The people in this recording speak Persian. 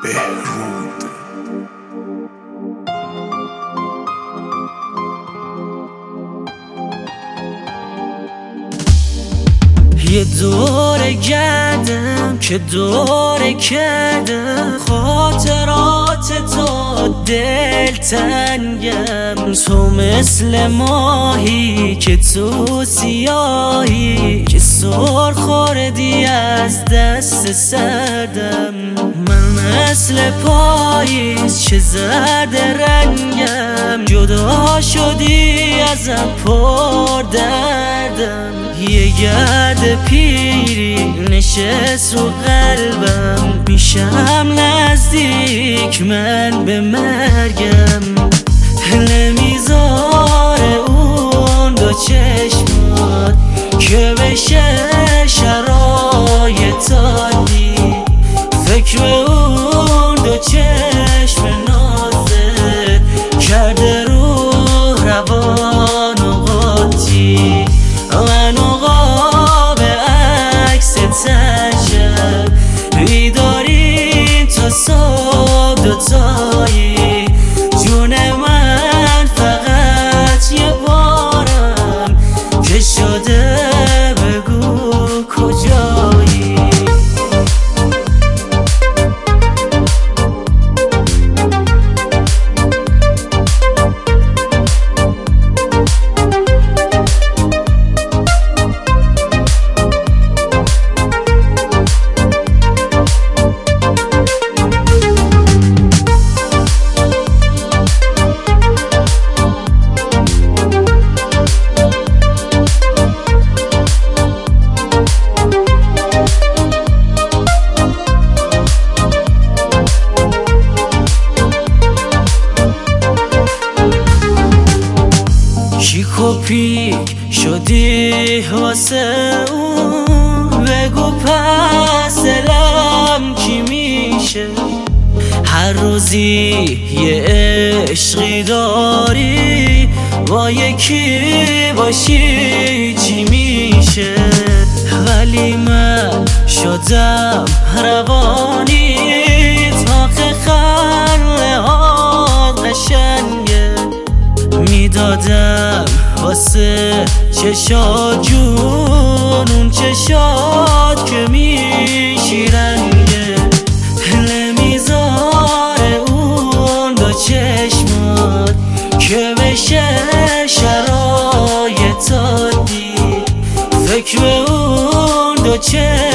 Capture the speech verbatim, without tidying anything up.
بهرود. یه دور گردم که دور کردم، خاطرات تو دلتنگم. تو مثل ماهی که تو سیاهی، که سر خوردی از دست سردم. من مثل پاییز که زرد رنگم، جدا شدی ازم پر دردم. یه گرد پیری نشست رو قلبم، میشم نزدیک من به مرگم. نمیذاره اون دو چشمات که بشه شرایطاتی. فکر اون دو چشم نازت کرده رو روان و قاطی. من قاب عکس تنشم، بیداریم تا صبح دوتایی. جون من فقط یه بارم که شده بگو کجایی. کیک و پیک شدی واسه اون، بگو پس دلم کی میشه. هر روزی یه عشقی داری، با یکی باشی چی میشه. ولی من شدم روانی، تاخه خلهات قشنگه. میدادم واسه چشات جون، اون چشات که میشیرنگه. نمیذاره اون دو چشمات که بشه شرایطاتی. فکر اون دو چشم